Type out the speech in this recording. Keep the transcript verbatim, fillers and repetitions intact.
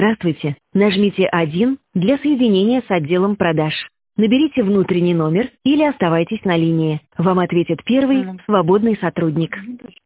Здравствуйте. Нажмите один для соединения с отделом продаж. Наберите внутренний номер или оставайтесь на линии. Вам ответит первый Алло. свободный сотрудник. Мгм, точно.